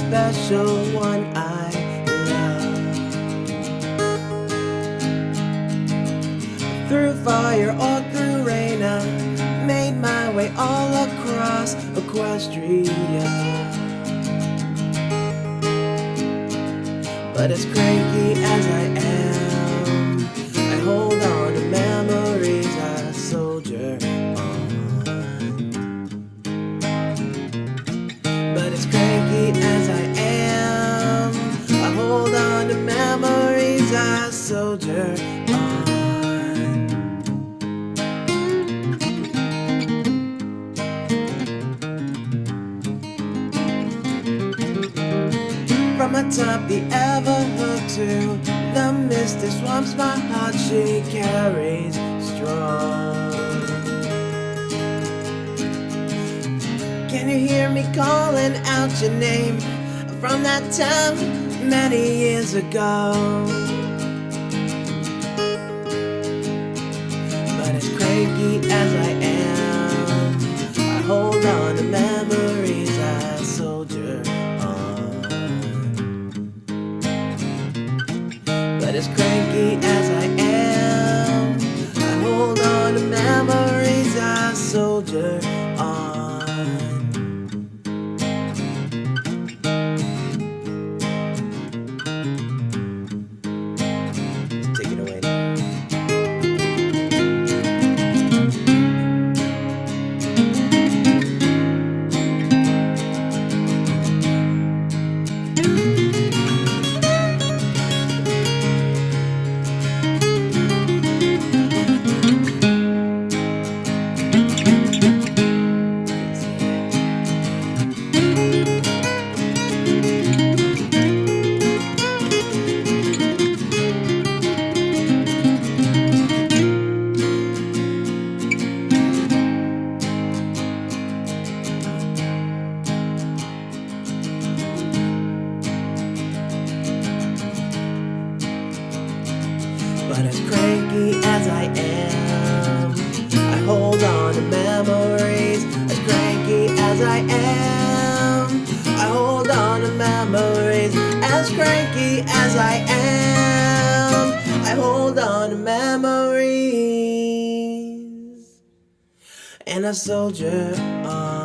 special one I love. Through fire or through rain, I made my way all across Equestria. But as cranky as I am, I hold on to memories, I soldier on. But as cranky as I am, I hold on to memories, I soldier on. From atop the Everhook to the mist that swamps my heart, she carries strong. Can you hear me calling out your name from that time many years ago? But as cranky as I am, I hold on to memories, I soldier on. But as cranky as I am, I hold on to memories, I soldier on. Take it away. But as cranky as I am, I hold on to memories. As cranky as I am, I hold on to memories. As cranky as I am, I hold on to memories. And I soldier on.